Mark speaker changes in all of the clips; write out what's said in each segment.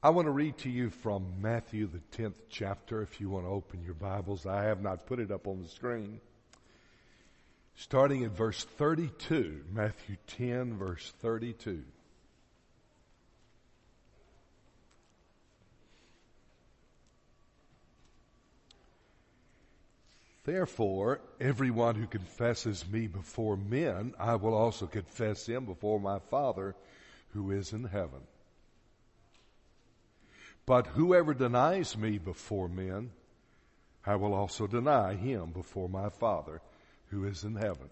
Speaker 1: I want to read to you from Matthew, the 10th chapter, if you want to open your Bibles. I have not put it up on the screen. Starting at verse 32, Matthew 10, verse 32. Therefore, everyone who confesses me before men, I will also confess him before my Father who is in heaven. But whoever denies me before men, I will also deny him before my Father who is in heaven.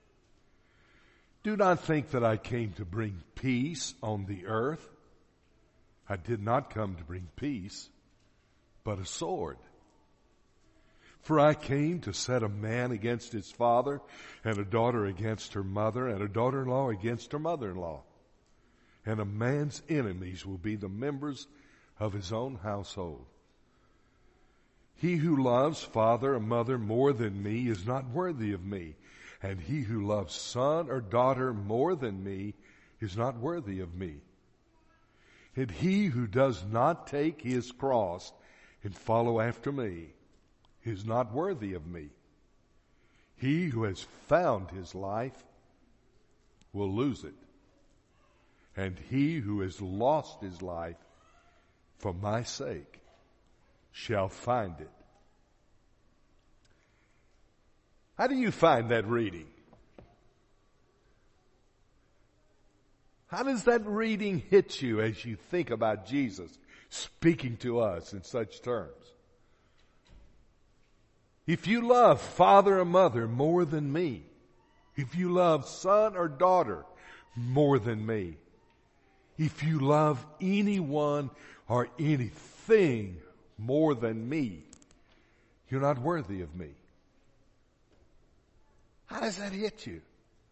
Speaker 1: Do not think that I came to bring peace on the earth. I did not come to bring peace, but a sword. For I came to set a man against his father, and a daughter against her mother, and a daughter-in-law against her mother-in-law. And a man's enemies will be the members of his own household. He who loves father or mother more than me is not worthy of me, and he who loves son or daughter more than me is not worthy of me. And he who does not take his cross and follow after me is not worthy of me. He who has found his life will lose it, and he who has lost his life for my sake shall find it. How do you find that reading? How does that reading hit you as you think about Jesus speaking to us in such terms? If you love father or mother more than me, if you love son or daughter more than me, if you love anyone or anything more than me, you're not worthy of me. How does that hit you?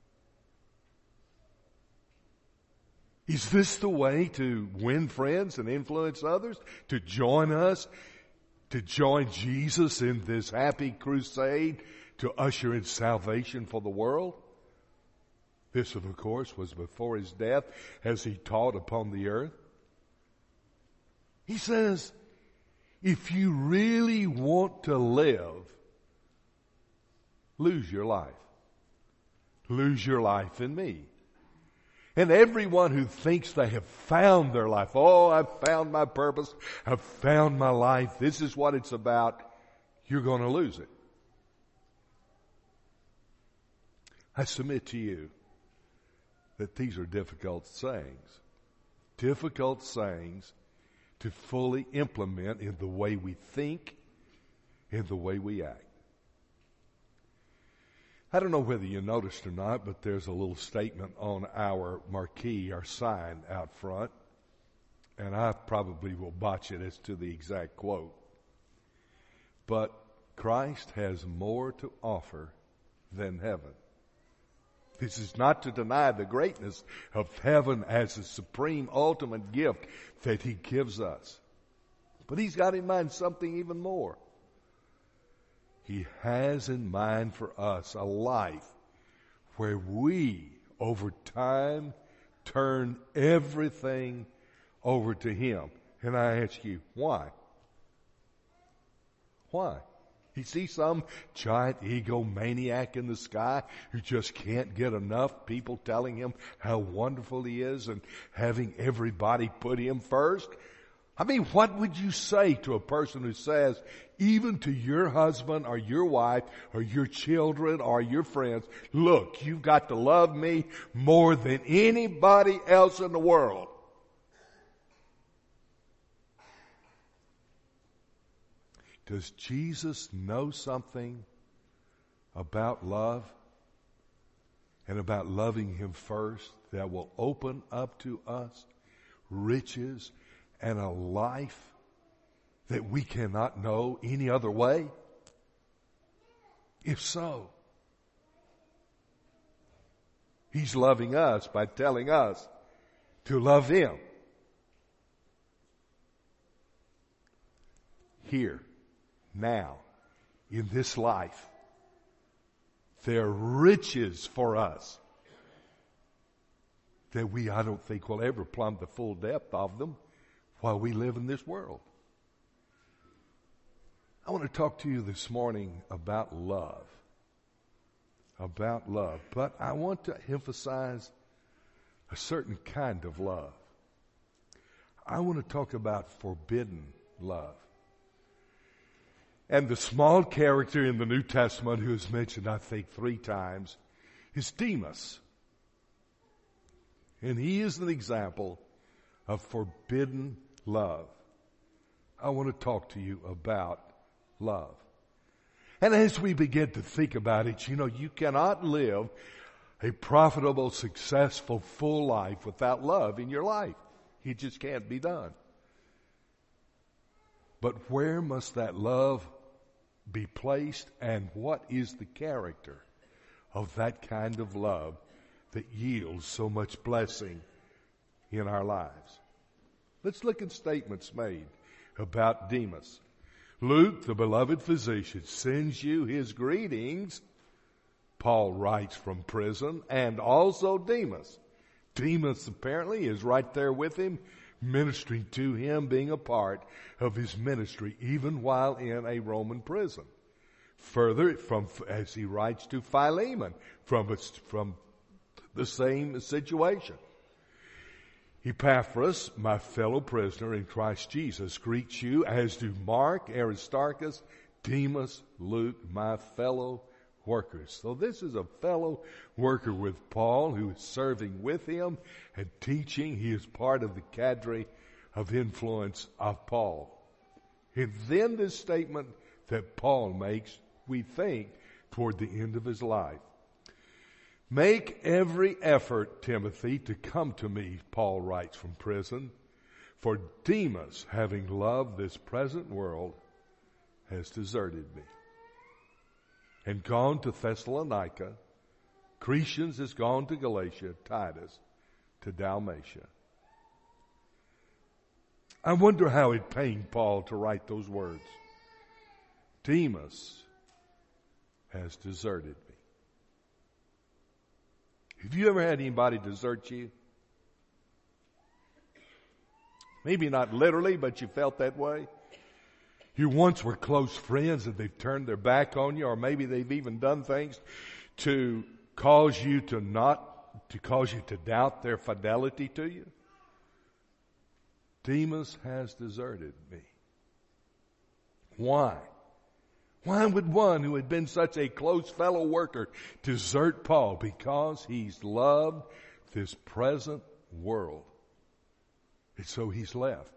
Speaker 1: Is this the way to win friends and influence others? To join us? To join Jesus in this happy crusade to usher in salvation for the world? This, of course, was before his death as he taught upon the earth. He says, if you really want to live, lose your life. Lose your life in me. And everyone who thinks they have found their life, oh, I've found my purpose, I've found my life, this is what it's about, you're going to lose it. I submit to you that these are difficult sayings. Difficult sayings to fully implement in the way we think, in the way we act. I don't know whether you noticed or not, but there's a little statement on our marquee, our sign out front, and I probably will botch it as to the exact quote. But Christ has more to offer than heaven. This is not to deny the greatness of heaven as a supreme ultimate gift that he gives us. But he's got in mind something even more. He has in mind for us a life where we, over time, turn everything over to him. And I ask you, why? Why? You see some giant egomaniac in the sky who just can't get enough people telling him how wonderful he is and having everybody put him first? I mean, what would you say to a person who says, even to your husband or your wife or your children or your friends, look, you've got to love me more than anybody else in the world? Does Jesus know something about love and about loving him first that will open up to us riches and a life that we cannot know any other way? If so, he's loving us by telling us to love him. Here, now, in this life, there are riches for us that I don't think will ever plumb the full depth of them while we live in this world. I want to talk to you this morning about love. About love. But I want to emphasize a certain kind of love. I want to talk about forbidden love. And the small character in the New Testament who is mentioned, I think, 3 times is Demas. And he is an example of forbidden love. I want to talk to you about love. And as we begin to think about it, you cannot live a profitable, successful, full life without love in your life. It just can't be done. But where must that love be placed, and what is the character of that kind of love that yields so much blessing in our lives? Let's look at statements made about Demas. Luke, the beloved physician, sends you his greetings, Paul writes from prison, and also Demas. Demas apparently is right there with him, ministering to him, being a part of his ministry, even while in a Roman prison. Further, as he writes to Philemon, from the same situation. Epaphras, my fellow prisoner in Christ Jesus, greets you, as do Mark, Aristarchus, Demas, Luke, my fellow workers. So this is a fellow worker with Paul who is serving with him and teaching. He is part of the cadre of influence of Paul. And then this statement that Paul makes, we think, toward the end of his life. Make every effort, Timothy, to come to me, Paul writes from prison, for Demas, having loved this present world, has deserted me and gone to Thessalonica. Crescens has gone to Galatia, Titus to Dalmatia. I wonder how it pained Paul to write those words. Demas has deserted me. Have you ever had anybody desert you? Maybe not literally, but you felt that way. You once were close friends and they've turned their back on you, or maybe they've even done things to cause you to doubt their fidelity to you. Demas has deserted me. Why? Why would one who had been such a close fellow worker desert Paul? Because he's loved this present world. And so he's left.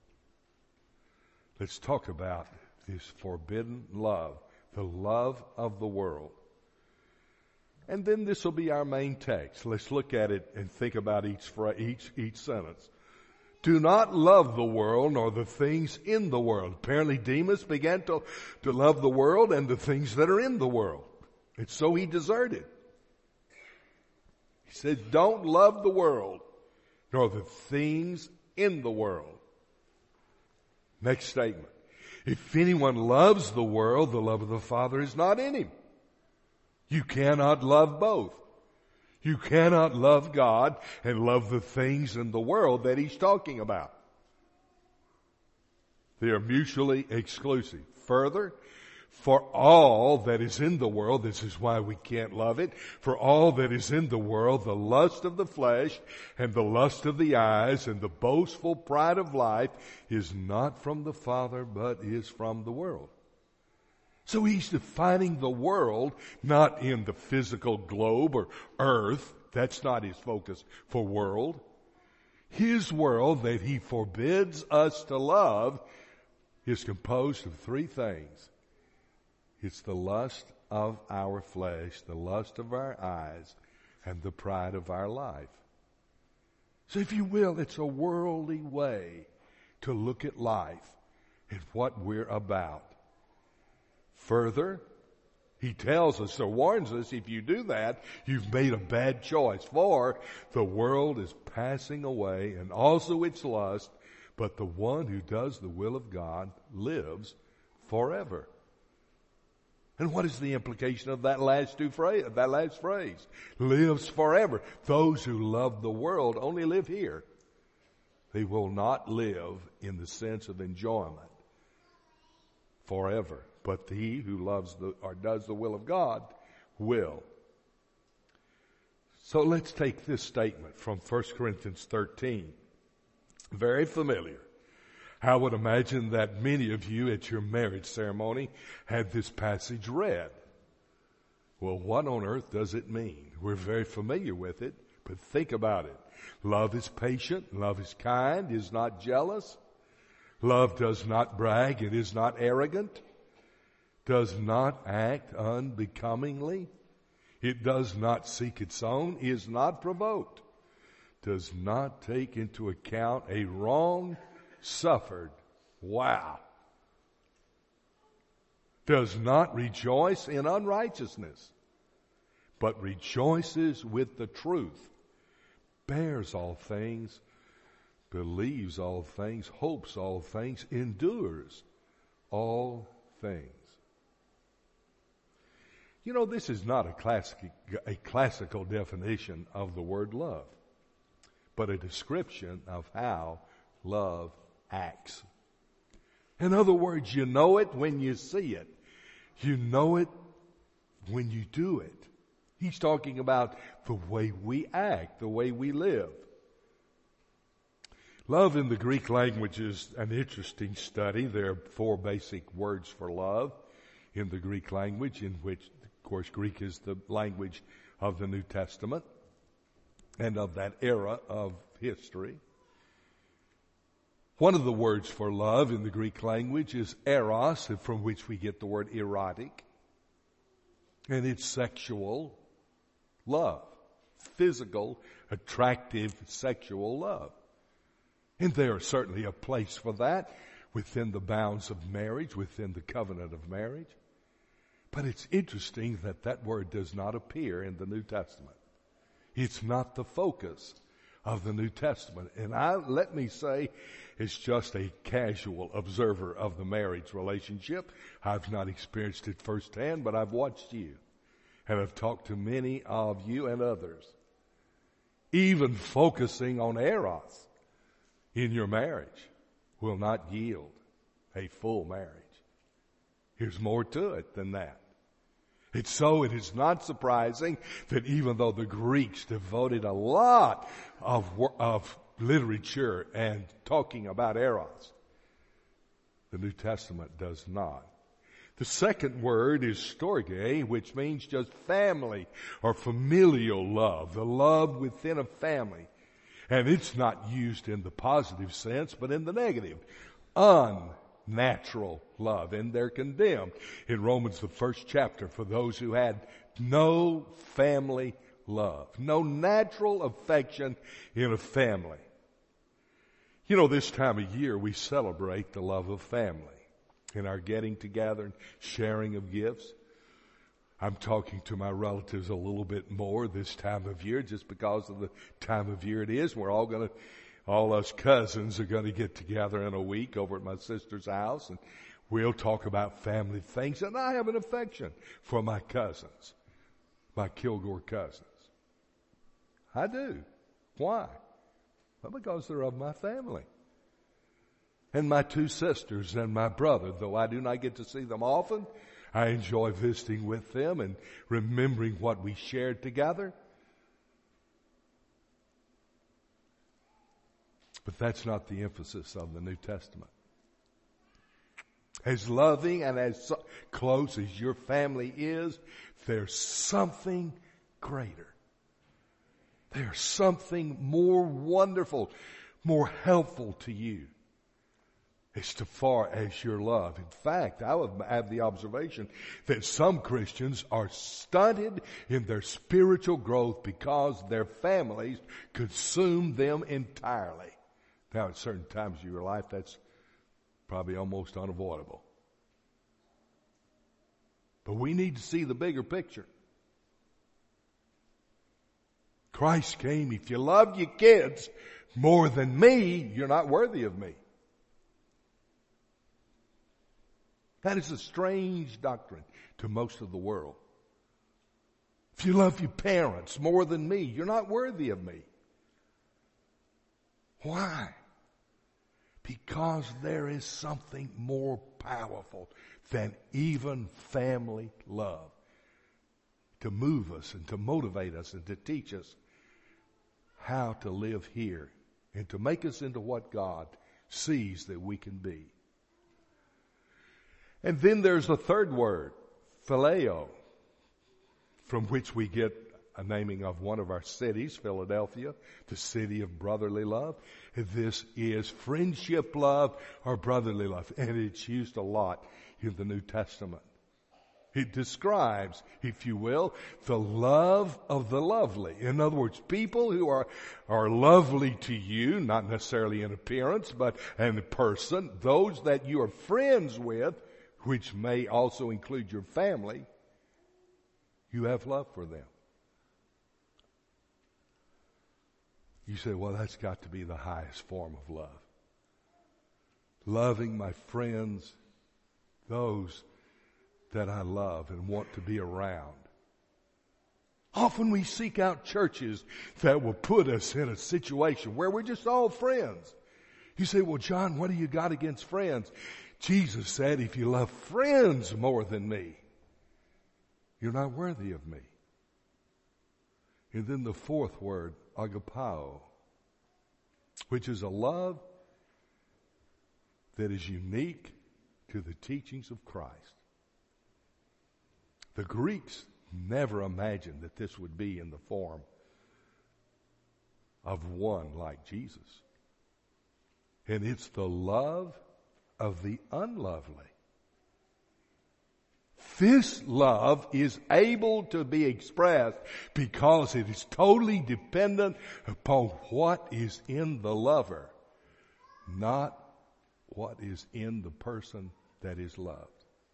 Speaker 1: Let's talk about this forbidden love, the love of the world. And then this will be our main text. Let's look at it and think about each sentence. Do not love the world nor the things in the world. Apparently Demas began to love the world and the things that are in the world. And so he deserted. He said, don't love the world nor the things in the world. Next statement. If anyone loves the world, the love of the Father is not in him. You cannot love both. You cannot love God and love the things in the world that he's talking about. They are mutually exclusive. Further, for all that is in the world, this is why we can't love it, for all that is in the world, the lust of the flesh and the lust of the eyes and the boastful pride of life is not from the Father, but is from the world. So he's defining the world not in the physical globe or earth. That's not his focus for world. His world that he forbids us to love is composed of 3 things. It's the lust of our flesh, the lust of our eyes, and the pride of our life. So if you will, it's a worldly way to look at life and what we're about. Further, he tells us or warns us, if you do that, you've made a bad choice. For the world is passing away and also its lust, but the one who does the will of God lives forever. And what is the implication of that last phrase? Lives forever. Those who love the world only live here. They will not live in the sense of enjoyment forever. But he who loves or does the will of God will. So let's take this statement from 1 Corinthians 13. Very familiar. I would imagine that many of you at your marriage ceremony had this passage read. Well, what on earth does it mean? We're very familiar with it, but think about it. Love is patient, love is kind, is not jealous. Love does not brag, it is not arrogant, does not act unbecomingly. It does not seek its own, is not provoked, does not take into account a wrong suffered. Wow. Does not rejoice in unrighteousness, but rejoices with the truth, bears all things, believes all things, hopes all things, endures all things. You know, this is not a classical definition of the word love, but a description of how love acts. In other words, you know it when you see it. You know it when you do it. He's talking about the way we act, the way we live. Love in the Greek language is an interesting study. There are 4 basic words for love in the Greek language, in which, of course, Greek is the language of the New Testament and of that era of history. One of the words for love in the Greek language is eros, from which we get the word erotic. And it's sexual love. Physical, attractive, sexual love. And there is certainly a place for that within the bounds of marriage, within the covenant of marriage. But it's interesting that that word does not appear in the New Testament. It's not the focus of the New Testament. And let me say, it's just a casual observer of the marriage relationship. I've not experienced it firsthand, but I've watched you. And I've talked to many of you and others. Even focusing on eros in your marriage will not yield a full marriage. There's more to it than that. It is not surprising that even though the Greeks devoted a lot of literature and talking about eros, the New Testament does not. The second word is storge, which means just family or familial love, the love within a family. And it's not used in the positive sense, but in the negative. Unnatural love. And they're condemned in Romans, the 1st chapter, for those who had no family love, no natural affection in a family. You know, this time of year we celebrate the love of family in our getting together and sharing of gifts. I'm talking to my relatives a little bit more this time of year just because of the time of year it is. We're all us cousins are going to get together in a week over at my sister's house, and we'll talk about family things. And I have an affection for my cousins, my Kilgore cousins. I do. Why? Well, because they're of my family. And my 2 sisters and my brother, though I do not get to see them often, I enjoy visiting with them and remembering what we shared together. But that's not the emphasis of the New Testament. As loving and as close as your family is, there's something greater. There's something more wonderful, more helpful to you as far as your love. In fact, I would have the observation that some Christians are stunted in their spiritual growth because their families consume them entirely. Now, at certain times of your life, that's probably almost unavoidable. But we need to see the bigger picture. Christ came, if you love your kids more than me, you're not worthy of me. That is a strange doctrine to most of the world. If you love your parents more than me, you're not worthy of me. Why? Because there is something more powerful than even family love to move us and to motivate us and to teach us how to live here and to make us into what God sees that we can be. And then there's the third word, phileo, from which we get a naming of one of our cities, Philadelphia, the city of brotherly love. This is friendship love or brotherly love, and it's used a lot in the New Testament. It describes, if you will, the love of the lovely. In other words, people who are lovely to you, not necessarily in appearance, but in person, those that you are friends with, which may also include your family, you have love for them. You say, well, that's got to be the highest form of love. Loving my friends, those that I love and want to be around. Often we seek out churches that will put us in a situation where we're just all friends. You say, well, John, what do you got against friends? Jesus said, if you love friends more than me, you're not worthy of me. And then the fourth word, agapao, which is a love that is unique to the teachings of Christ. The Greeks never imagined that this would be in the form of one like Jesus. And it's the love of the unlovely. This love is able to be expressed because it is totally dependent upon what is in the lover, not what is in the person that is loved.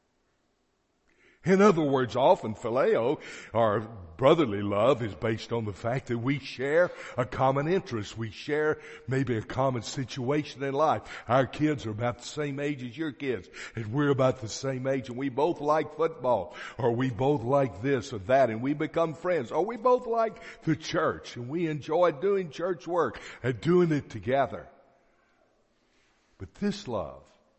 Speaker 1: In other words, often phileo, our brotherly love, is based on the fact that we share a common interest. We share maybe a common situation in life. Our kids are about the same age as your kids, and we're about the same age, and we both like football, or we both like this or that, and we become friends, or we both like the church, and we enjoy doing church work and doing it together. But this love,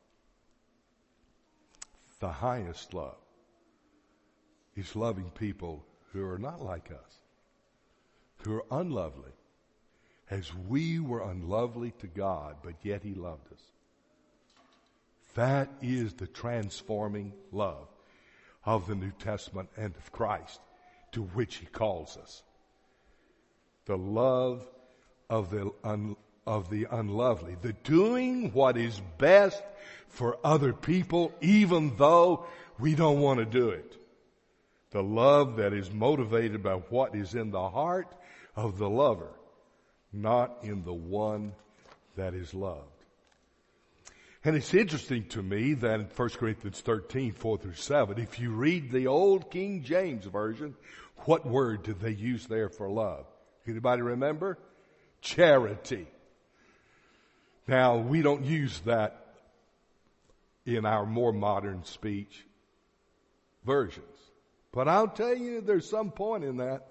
Speaker 1: the highest love, is loving people who are not like us, who are unlovely, as we were unlovely to God, but yet He loved us. That is the transforming love of the New Testament and of Christ, to which He calls us. The love of the unlovely, the doing what is best for other people, even though we don't want to do it. The love that is motivated by what is in the heart of the lover, not in the one that is loved. And it's interesting to me that in 1 Corinthians 13, 4 through 7, if you read the old King James Version, what word did they use there for love? Anybody remember? Charity. Now, we don't use that in our more modern speech versions. But I'll tell you, there's some point in that.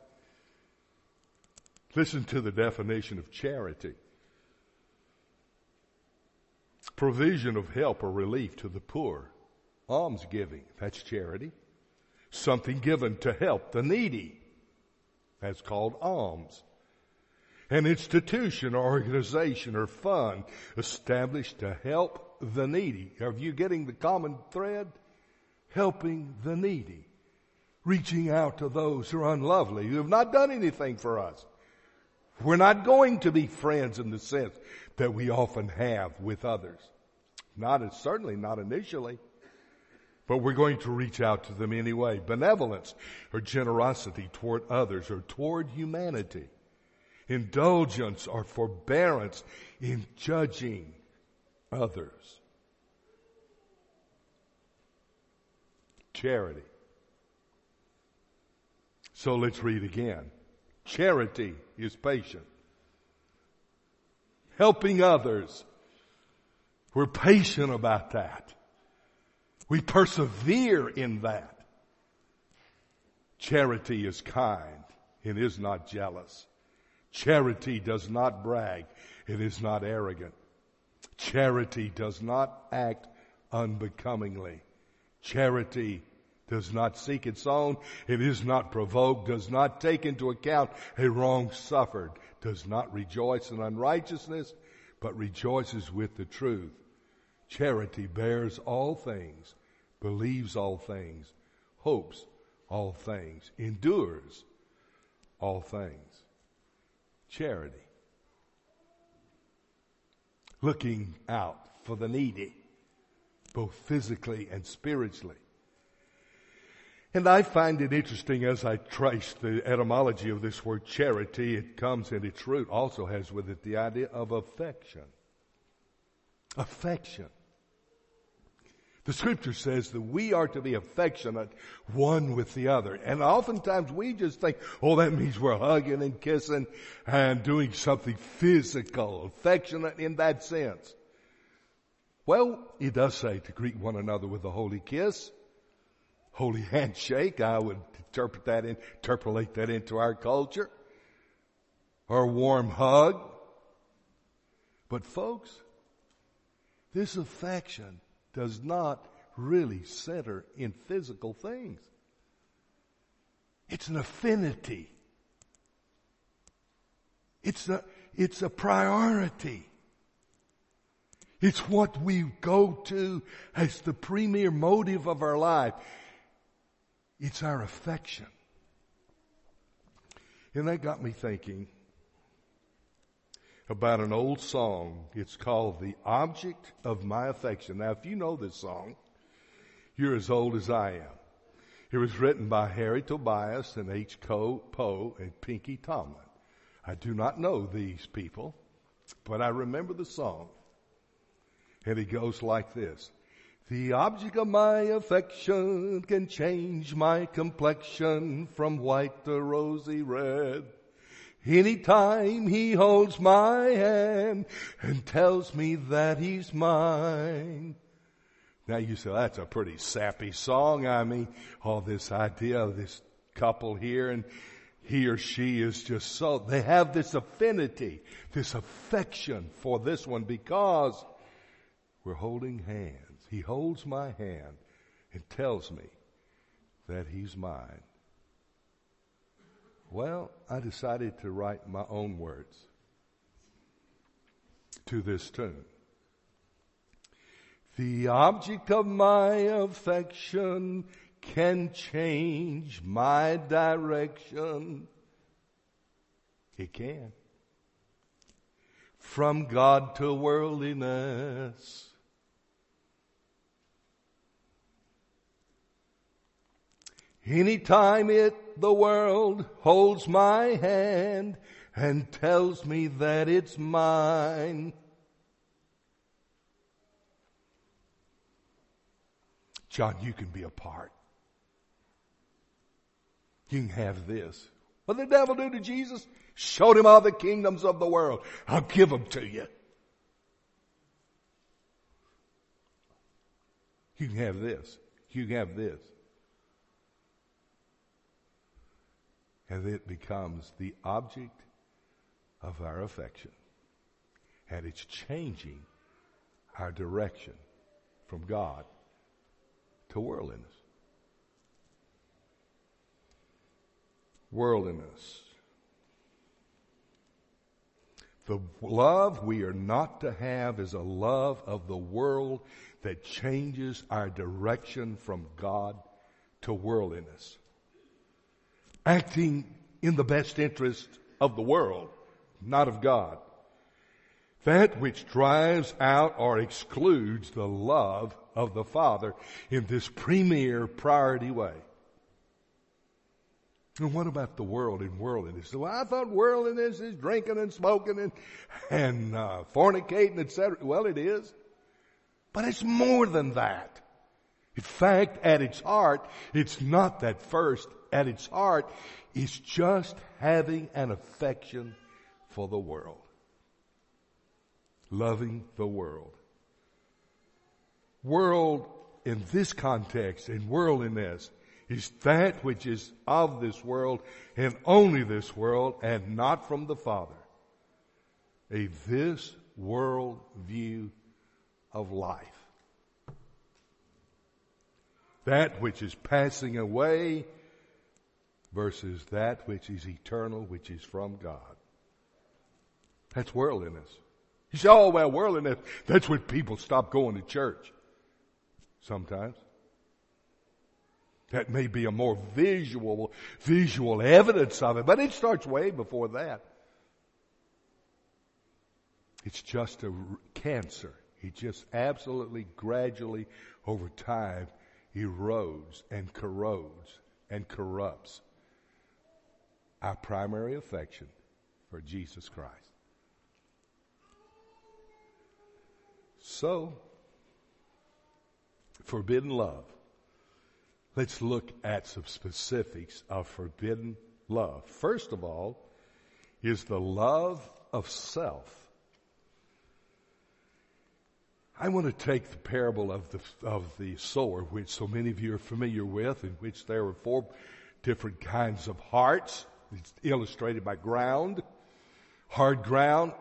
Speaker 1: Listen to the definition of charity. Provision of help or relief to the poor. Almsgiving, that's charity. Something given to help the needy. That's called alms. An institution or organization or fund established to help the needy. Are you getting the common thread? Helping the needy. Reaching out to those who are unlovely, who have not done anything for us. We're not going to be friends in the sense that we often have with others. Certainly not initially. But we're going to reach out to them anyway. Benevolence or generosity toward others or toward humanity. Indulgence or forbearance in judging others. Charity. So let's read again. Charity is patient. Helping others. We're patient about that. We persevere in that. Charity is kind and is not jealous. Charity does not brag. It is not arrogant. Charity does not act unbecomingly. Charity does not seek its own. It is not provoked, does not take into account a wrong suffered, does not rejoice in unrighteousness, but rejoices with the truth. Charity bears all things, believes all things, hopes all things, endures all things. Charity. Looking out for the needy, both physically and spiritually. And I find it interesting as I trace the etymology of this word charity, it comes in its root, also has with it the idea of affection. Affection. The scripture says that we are to be affectionate one with the other. And oftentimes we just think, oh, that means we're hugging and kissing and doing something physical, affectionate in that sense. Well, it does say to greet one another with a holy kiss, holy handshake. I would interpolate that into our culture. Or a warm hug. But folks, this affection does not really center in physical things. It's an affinity. It's a priority. It's what we go to as the premier motive of our life. It's our affection. And that got me thinking about an old song. It's called The Object of My Affection. Now, if you know this song, you're as old as I am. It was written by Harry Tobias and H. Poe and Pinky Tomlin. I do not know these people, but I remember the song. And it goes like this. The object of my affection can change my complexion from white to rosy red. Anytime he holds my hand and tells me that he's mine. Now you say, that's a pretty sappy song. I mean, all this idea of this couple here and he or she is just so, they have this affinity, this affection for this one because we're holding hands. He holds my hand and tells me that he's mine. Well, I decided to write my own words to this tune. The object of my affection can change my direction. It can. From God to worldliness. Anytime the world holds my hand and tells me that it's mine. John, you can be a part. You can have this. What did the devil do to Jesus? Showed him all the kingdoms of the world. I'll give them to you. You can have this. You can have this. And it becomes the object of our affection. And it's changing our direction from God to worldliness. Worldliness. The love we are not to have is a love of the world that changes our direction from God to worldliness. Acting in the best interest of the world, not of God. That which drives out or excludes the love of the Father in this premier priority way. And what about the world and worldliness? Well, I thought worldliness is drinking and smoking and fornicating, etc. Well, it is. But it's more than that. In fact, at its heart, it's not that first. At its heart, it's just having an affection for the world. Loving the world. World in this context, in worldliness, is that which is of this world and only this world and not from the Father. This world view of life. That which is passing away versus that which is eternal, which is from God. That's worldliness. You say, oh, well, worldliness, that's when people stop going to church. Sometimes. That may be a more visual evidence of it, but it starts way before that. It's just a cancer. It just absolutely gradually over time erodes and corrodes and corrupts our primary affection for Jesus Christ. So, forbidden love. Let's look at some specifics of forbidden love. First of all, is the love of self. I want to take the parable of the sower, which so many of you are familiar with, in which there were 4 different kinds of hearts. It's illustrated by ground, hard ground,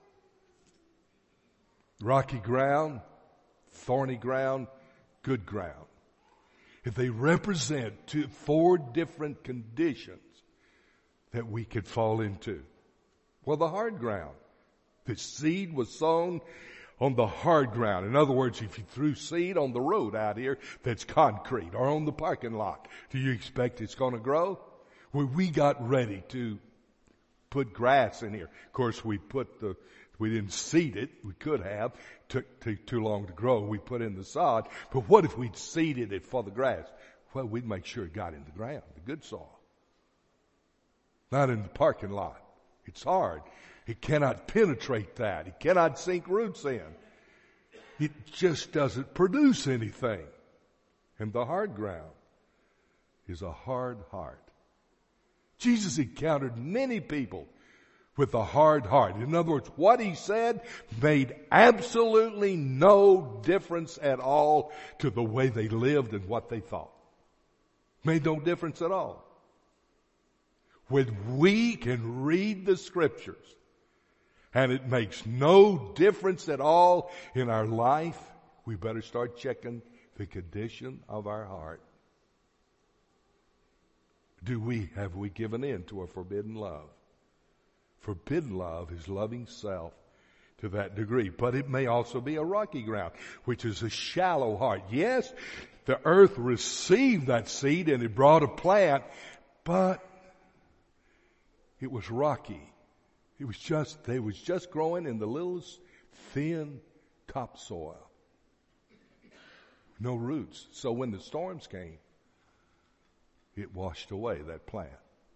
Speaker 1: rocky ground, thorny ground, good ground. If they represent 4 different conditions that we could fall into. Well, the hard ground. The seed was sown on the hard ground. In other words, if you threw seed on the road out here that's concrete or on the parking lot, do you expect it's going to grow? Well, we got ready to put grass in here. Of course, we didn't seed it. We could have. Took too long to grow. We put in the sod. But what if we'd seeded it for the grass? Well, we'd make sure it got in the ground, the good soil. Not in the parking lot. It's hard. It cannot penetrate that. It cannot sink roots in. It just doesn't produce anything. And the hard ground is a hard heart. Jesus encountered many people with a hard heart. In other words, what he said made absolutely no difference at all to the way they lived and what they thought. Made no difference at all. When we can read the Scriptures and it makes no difference at all in our life, we better start checking the condition of our heart. Have we given in to a forbidden love? Forbidden love is loving self to that degree. But it may also be a rocky ground, which is a shallow heart. Yes, the earth received that seed and it brought a plant, but it was rocky. They was just growing in the littlest thin topsoil. No roots. So when the storms came, it washed away that plant.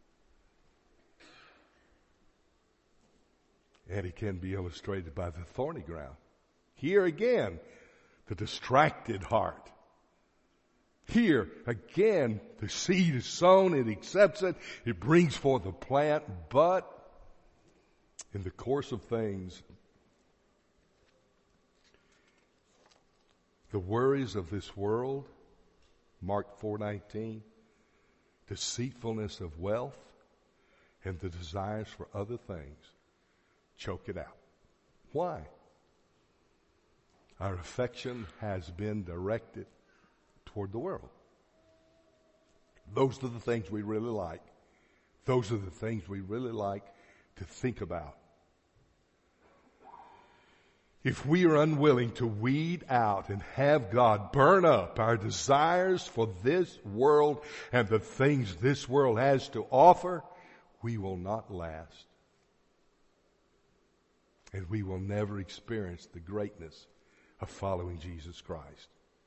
Speaker 1: And it can be illustrated by the thorny ground. Here again, the distracted heart. Here again, the seed is sown, it accepts it, it brings forth a plant, but in the course of things, the worries of this world, Mark 4:19, deceitfulness of wealth, and the desires for other things choke it out. Why? Our affection has been directed toward the world. Those are the things we really like. Those are the things we really like to think about. If we are unwilling to weed out and have God burn up our desires for this world and the things this world has to offer, we will not last. And we will never experience the greatness of following Jesus Christ.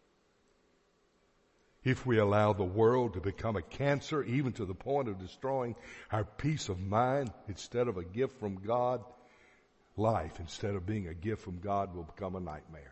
Speaker 1: If we allow the world to become a cancer, even to the point of destroying our peace of mind instead of a gift from God, life, instead of being a gift from God, will become a nightmare.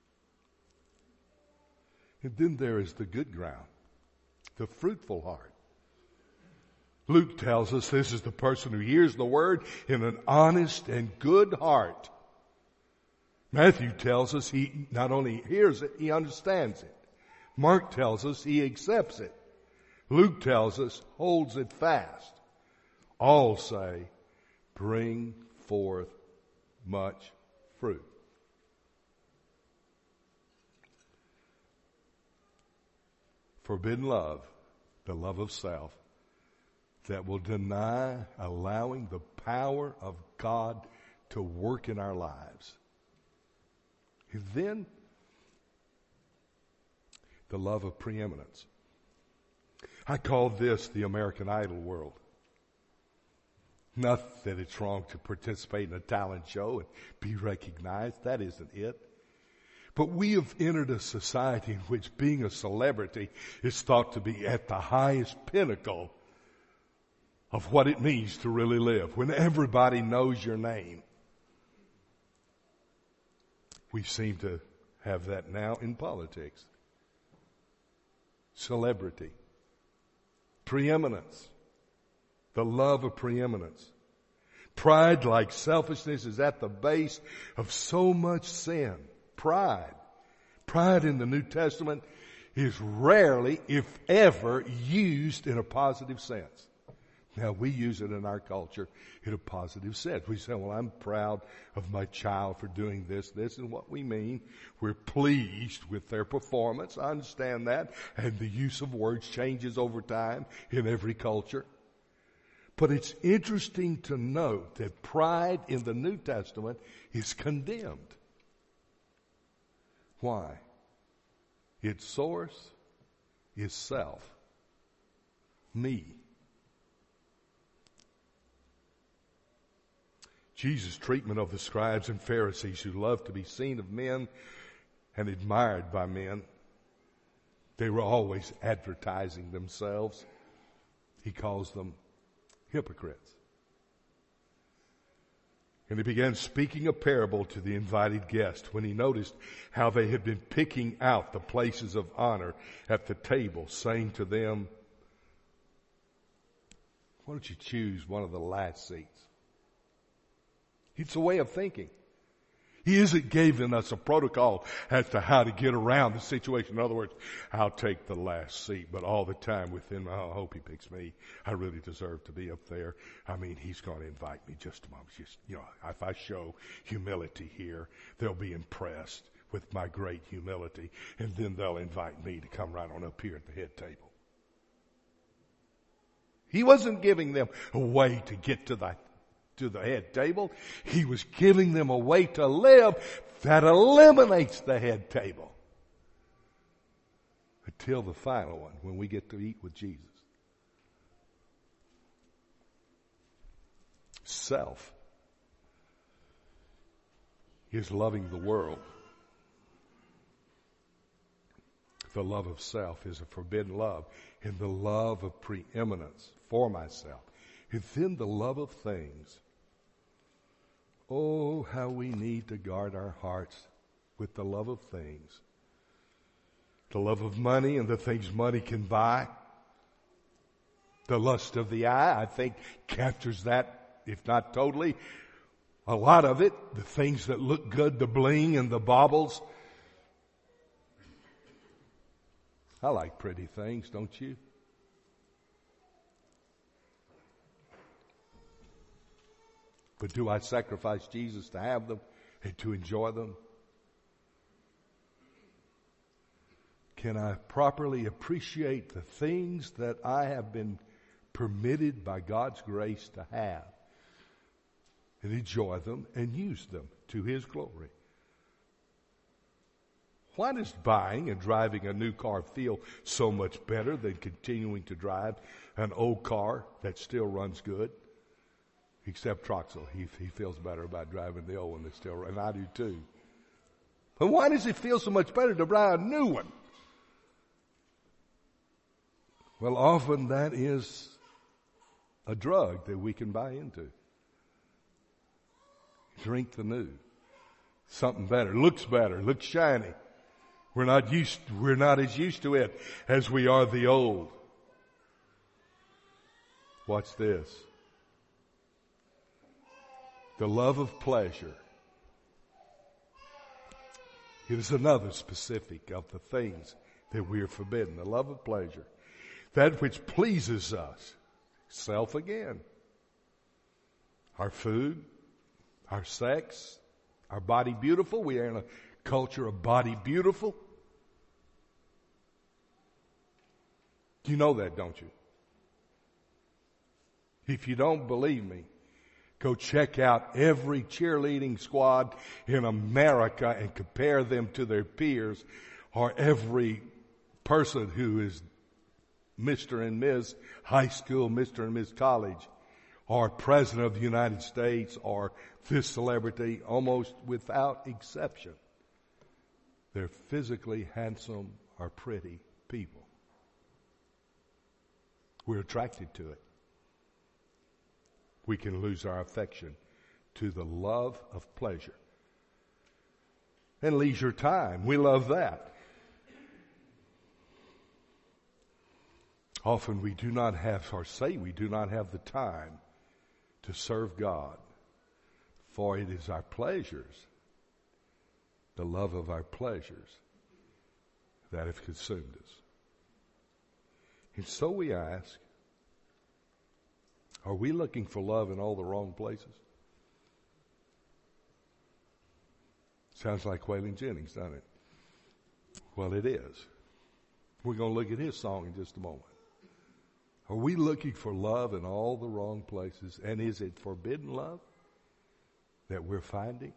Speaker 1: And then there is the good ground, the fruitful heart. Luke tells us this is the person who hears the word in an honest and good heart. Matthew tells us he not only hears it, he understands it. Mark tells us he accepts it. Luke tells us holds it fast. All say, bring forth much fruit. Forbidden love, the love of self, that will deny allowing the power of God to work in our lives. And then, the love of preeminence. I call this the American Idol world. Not that it's wrong to participate in a talent show and be recognized. That isn't it. But we have entered a society in which being a celebrity is thought to be at the highest pinnacle of what it means to really live, when everybody knows your name. We seem to have that now in politics. Celebrity. Preeminence. The love of preeminence. Pride, like selfishness, is at the base of so much sin. Pride. Pride in the New Testament is rarely, if ever, used in a positive sense. Now, we use it in our culture in a positive sense. We say, well, I'm proud of my child for doing this. This is what we mean. We're pleased with their performance. I understand that. And the use of words changes over time in every culture. But it's interesting to note that pride in the New Testament is condemned. Why? Its source is self. Me. Jesus' treatment of the scribes and Pharisees who loved to be seen of men and admired by men. They were always advertising themselves. He calls them hypocrites. And he began speaking a parable to the invited guest when he noticed how they had been picking out the places of honor at the table, saying to them, why don't you choose one of the last seats? It's a way of thinking. He isn't giving us a protocol as to how to get around the situation. In other words, I'll take the last seat, but all the time within, I hope he picks me. I really deserve to be up there. I mean, he's going to invite me just a moment. Just, if I show humility here, they'll be impressed with my great humility, and then they'll invite me to come right on up here at the head table. He wasn't giving them a way to get to the head table. He was giving them a way to live that eliminates the head table. Until the final one, when we get to eat with Jesus. Self is loving the world. The love of self is a forbidden love. And the love of preeminence for myself. And then the love of things. Oh, how we need to guard our hearts with the love of things. The love of money and the things money can buy. The lust of the eye, I think, captures that, if not totally. A lot of it, the things that look good, the bling and the baubles. I like pretty things, don't you? But do I sacrifice Jesus to have them and to enjoy them? Can I properly appreciate the things that I have been permitted by God's grace to have and enjoy them and use them to His glory? Why does buying and driving a new car feel so much better than continuing to drive an old car that still runs good? Except Troxel. He feels better about driving the old one that's still, and I do too. But why does it feel so much better to buy a new one? Well, often that is a drug that we can buy into. Drink the new. Something better. Looks better. Looks shiny. We're not as used to it as we are the old. Watch this. The love of pleasure. It is another specific of the things that we are forbidden. The love of pleasure. That which pleases us. Self again. Our food, our sex, our body beautiful. We are in a culture of body beautiful. You know that, don't you? If you don't believe me, go check out every cheerleading squad in America and compare them to their peers, or every person who is Mr. and Ms. High School, Mr. and Ms. College, or President of the United States, or this celebrity, almost without exception. They're physically handsome or pretty people. We're attracted to it. We can lose our affection to the love of pleasure and leisure time. We love that. Often we do not have, or say we do not have the time to serve God, for it is our pleasures, the love of our pleasures, that have consumed us. And so we ask, are we looking for love in all the wrong places? Sounds like Waylon Jennings, doesn't it? Well, it is. We're going to look at his song in just a moment. Are we looking for love in all the wrong places? And is it forbidden love that we're finding?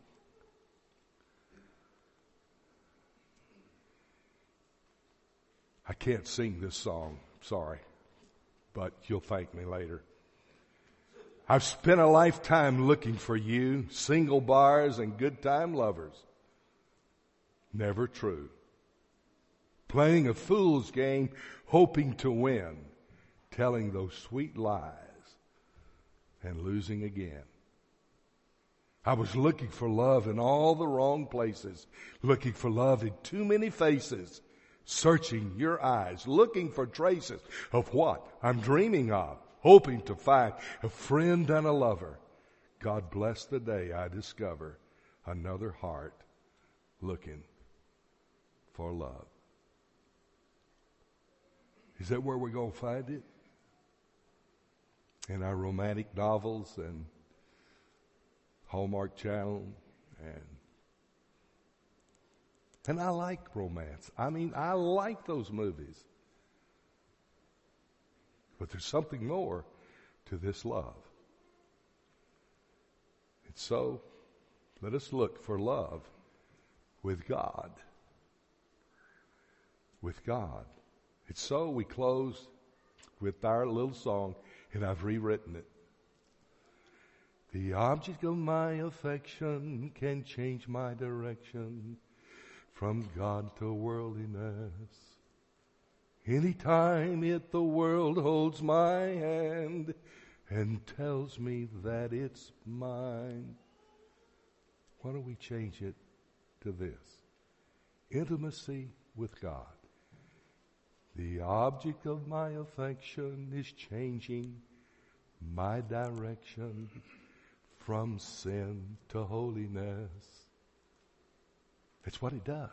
Speaker 1: I can't sing this song, sorry, but you'll thank me later. I've spent a lifetime looking for you, single bars and good time lovers. Never true. Playing a fool's game, hoping to win, telling those sweet lies and losing again. I was looking for love in all the wrong places, looking for love in too many faces, searching your eyes, looking for traces of what I'm dreaming of, hoping to find a friend and a lover. God bless the day I discover another heart looking for love. Is that where we're going to find it? In our romantic novels and Hallmark Channel, and I like romance. I mean, I like those movies. But there's something more to this love. And so, let us look for love with God. With God. And so we close with our little song, and I've rewritten it. The object of my affection can change my direction from God to worldliness. Anytime the world holds my hand and tells me that it's mine. Why don't we change it to this? Intimacy with God. The object of my affection is changing my direction from sin to holiness. That's what it does.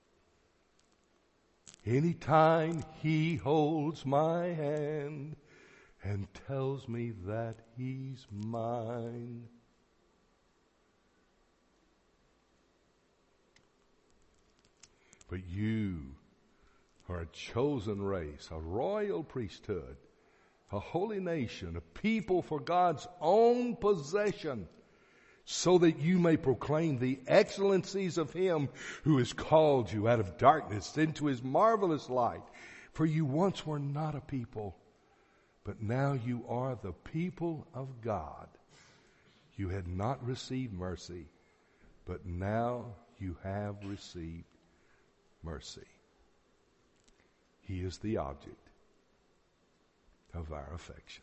Speaker 1: Anytime he holds my hand and tells me that he's mine. But you are a chosen race, a royal priesthood, a holy nation, a people for God's own possession, so that you may proclaim the excellencies of him who has called you out of darkness into his marvelous light. For you once were not a people, but now you are the people of God. You had not received mercy, but now you have received mercy. He is the object of our affection.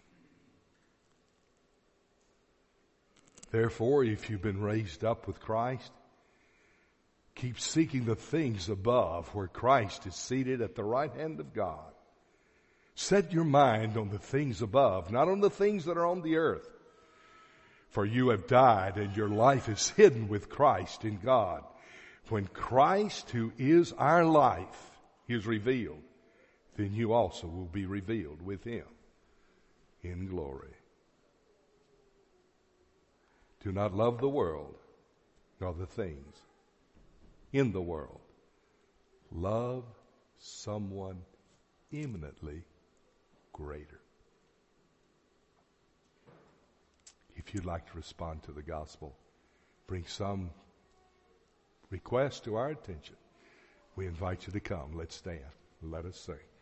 Speaker 1: Therefore, if you've been raised up with Christ, keep seeking the things above where Christ is seated at the right hand of God. Set your mind on the things above, not on the things that are on the earth. For you have died and your life is hidden with Christ in God. When Christ, who is our life, is revealed, then you also will be revealed with him in glory. Do not love the world nor the things in the world. Love someone eminently greater. If you'd like to respond to the gospel, bring some request to our attention, we invite you to come. Let's stand. Let us sing.